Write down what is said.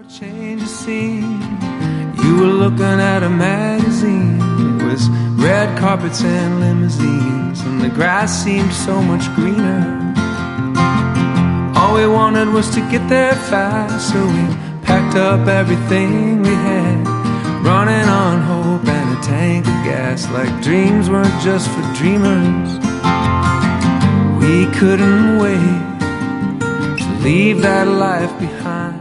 Change of scene. You were looking at a magazine. It was red carpets and limousines, and the grass seemed so much greener. All we wanted was to get there fast, so we packed up everything we had, running on hope and a tank of gas, like dreams weren't just for dreamers. We couldn't wait to leave that life behind.